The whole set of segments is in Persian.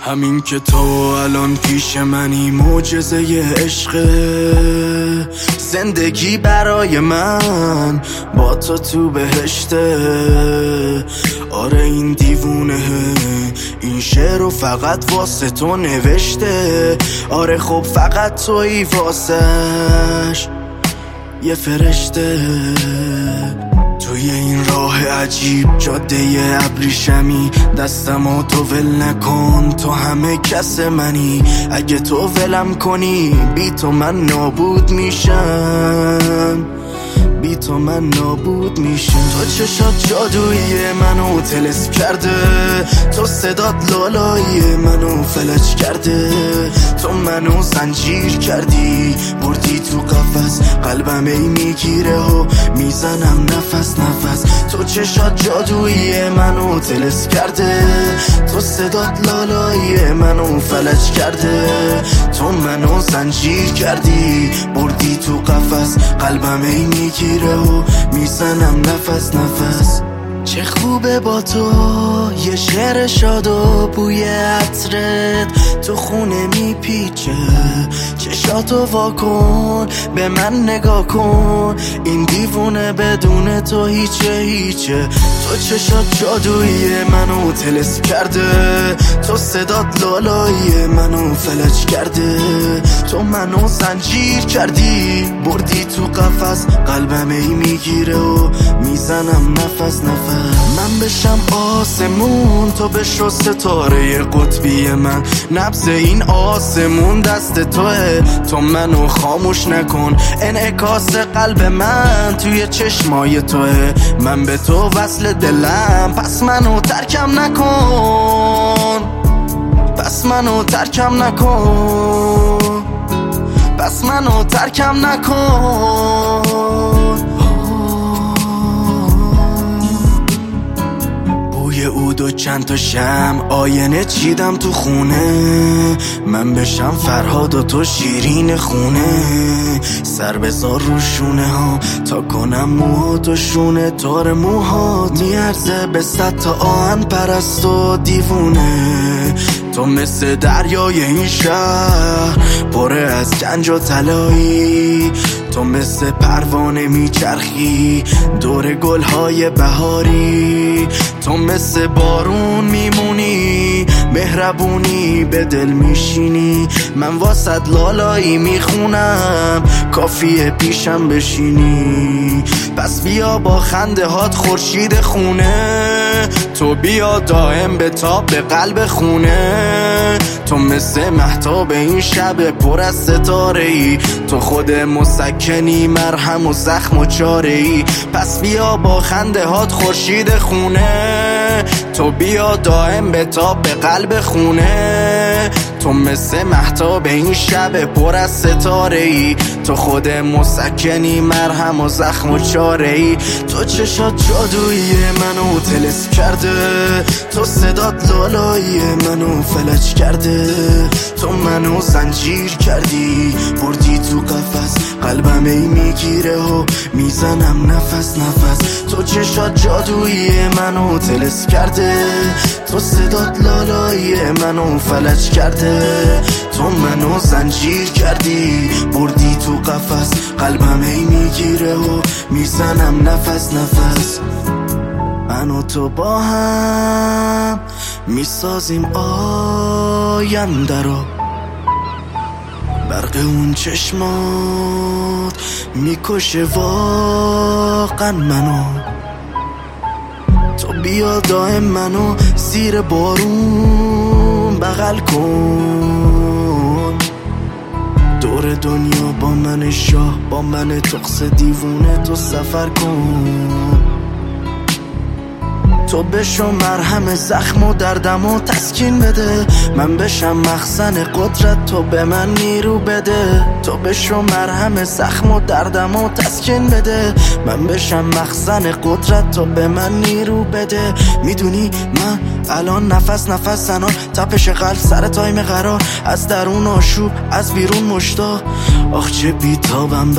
همین که تو الان پیش منی معجزه عشق، زندگی برای من با تو بهشته. آره این دیوونه این شعر رو فقط واسه تو نوشته. آره خب فقط تویی واسش یه فرشته. توی این راه عجیب جاده ابریشمی، دستمو تو ول نکن، تو همه کس منی. اگه تو ولم کنی بی تو من نابود میشم، بی تو من نابود میشم. تو چشات جادویی منو طلسم کرده، تو صدات لالایی منو فلج کرده. تو منو زنجیر کردی بردی تو قفس، قلبم ای میگیره و میزنم نفس نفس. تو چشات جادویی منو طلسم کرده، تو صدات لالایی منو فلج کرده. تو منو زنجیر کردی بردی تو قفس، قلبم ای میگیره و میزنم نفس نفس. چه خوبه با تو یه شعر شاد و بوی عطرت تو خونه میپیچه. چشاتو واکن به من نگاه کن، این دیوونه بدون تو هیچه. تو چشات جادویی منو طلسم کرده، تو صدات لالایی منو فلج کرده. تو منو زنجیر کردی بردی تو قفس، قلبم ای میگیره و میزنم نفس نفس. من بشم آسمون تو بشو ستاره قطبی من، نبض این آسمون دست توه. تو منو خاموش نکن، انعکاس قلب من توی چشمای توه. من به تو وصل دلم، پس منو ترکم نکن، پس منو ترکم نکن، پس منو ترکم نکن. عود و چند تا شم آینه چیدم تو خونه، من بشم فرهاد و تو شیرین خونه. سر بذار رو شونه ها تا کنم موهات و شونه تار موهات میارزه به 100 تا آهن پرست و دیوونه. تو مثل دریای این شهر پره از گنج و طلایی، تو مثل پروانه میچرخی دور گلهای بهاری. تو مثل بارون میمونی مهربونی به دل میشینی، من واسط لالایی میخونم کافیه پیشم بشینی. پس بیا با خنده هات خورشید خونه، تو بیا دائم به تاب به قلب خونه. تو مثل مهتاب این شب پر از ستاره ای، تو خود مسکنی مرهم و زخم و چاره ای. پس بیا با خنده هات خورشید خونه، تو بیا دائم به تاب به قلب خونه. تو مثل مهتاب این شب پر از ستاره ای، تو خود مسکنی مرهم و زخم و چاره ای. تو چشات جادویی منو طلسم کرده، تو صدات لالایی منو فلج کرده. تو منو زنجیر کردی بردی تو قفس، قلبم ای میگیره و میزنم نفس نفس. تو چشات جادویی منو طلسم کرده، تو صدات لالایی منو فلج کرده. تو منو زنجیر کردی بردی تو قفس، قلبم ای میگیره و میزنم نفس نفس. من و تو با هم میسازیم آینده رو، برق اون چشمات میکشه واقعا منو. تو بیا دائم منو زیر بارون بغل کن، دور دنیا با من شاه با من تقص دیوونه تو سفر کن. تو بشو مرهم زخم و دردم و تسکین بده، من بشم مخزن قدرت تو به من نیرو بده. تو بشو مرهم زخم و دردم و تسکین بده، من بشم مخزن قدرت تو به من نیرو بده. میدونی من الان نفس نفس زنان، تپش قلب سر تایم قرار، از درون آشوب از بیرون مشتاق. آخ چه بیتابم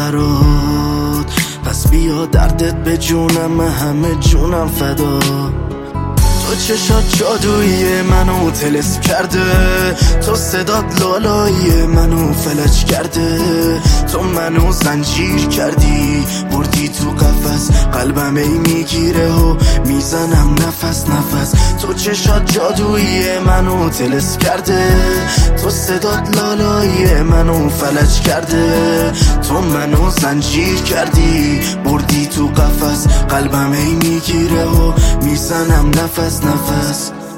برات، پس بیا دردت به جونم همه جونم فدا. تو تو چشات جادویی منو تلس کرده، تو صدات لالایی منو فلج کرده، تو منو زنجیر کردی بردی تو قفس، قلبم ای میگیره و میزنم نفس نفس. تو چشات جادویی منو تلس کرده، تو صدات لالایی منو فلج کرده، تو منو زنجیر کردی بردی تو قفس، قلبم ای میگیره و میزنم نفس نفس.